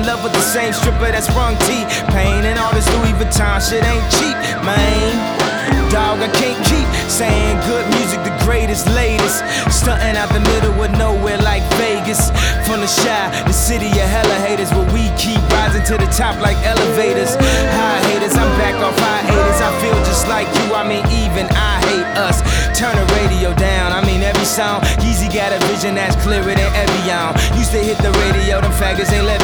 in love with the same stripper that's sprung T-Pain. And all this Louis Vuitton shit ain't cheap, man. Dog, I can't keep saying good music, the greatest, latest. Stunting out the middle of nowhere like Vegas. From the Shy, the city of hella haters, where we keep rising to the top like elevators. High haters, I'm back off hiatus. I feel just like you, I mean even I hate us. Turn the radio down, I mean every sound. Yeezy got a vision that's clearer than Evian. Used to hit the radio, them faggots ain't let